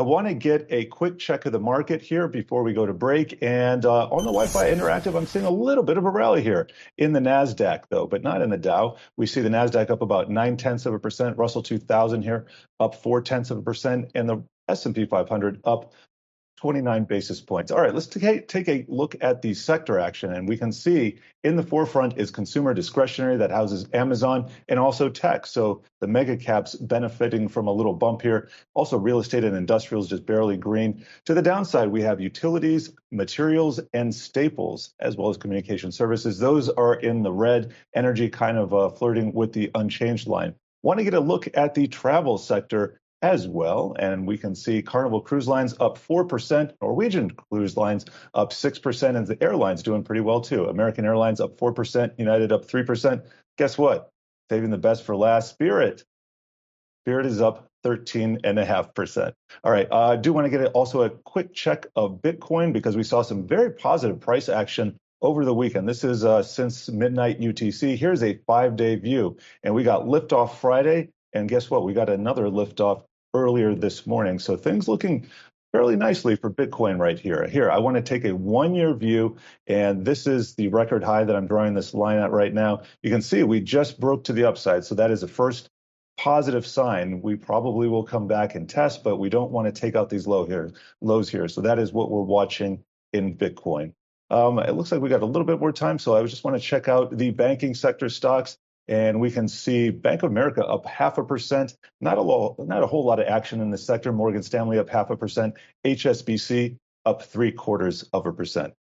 want to get a quick check of the market here before we go to break. And on the Wi-Fi Interactive, I'm seeing a little bit of a rally here in the NASDAQ, though, but not in the Dow. We see the NASDAQ up about 0.9%, Russell 2000 here up 0.4%, and the S&P 500 up 29 basis points. All right, let's take a look at the sector action. And we can see in the forefront is consumer discretionary that houses Amazon and also tech. So the mega caps benefiting from a little bump here. Also real estate and industrials just barely green. To the downside, we have utilities, materials, and staples, as well as communication services. Those are in the red. Energy kind of flirting with the unchanged line. Want to get a look at the travel sector as well. And we can see Carnival Cruise Lines up 4%, Norwegian Cruise Lines up 6%, and the airlines doing pretty well too. American Airlines up 4%, United up 3%. Guess what? Saving the best for last, Spirit. Spirit is up 13.5%. All right, I do want to get also a quick check of Bitcoin because we saw some very positive price action over the weekend. This is since midnight UTC. Here's a 5-day view, and we got liftoff Friday, and guess what? We got another liftoff earlier this morning. So things looking fairly nicely for Bitcoin right here. Here, I want to take a 1-year view, and this is the record high that I'm drawing this line at right now. You can see we just broke to the upside, so that is the first positive sign. We probably will come back and test, but we don't want to take out these lows here. So that is what we're watching in Bitcoin. It looks like we got a little bit more time, so I just want to check out the banking sector stocks. And we can see Bank of America up 0.5%. Not a whole lot of action in the sector. Morgan Stanley up 0.5%. HSBC up 0.75%.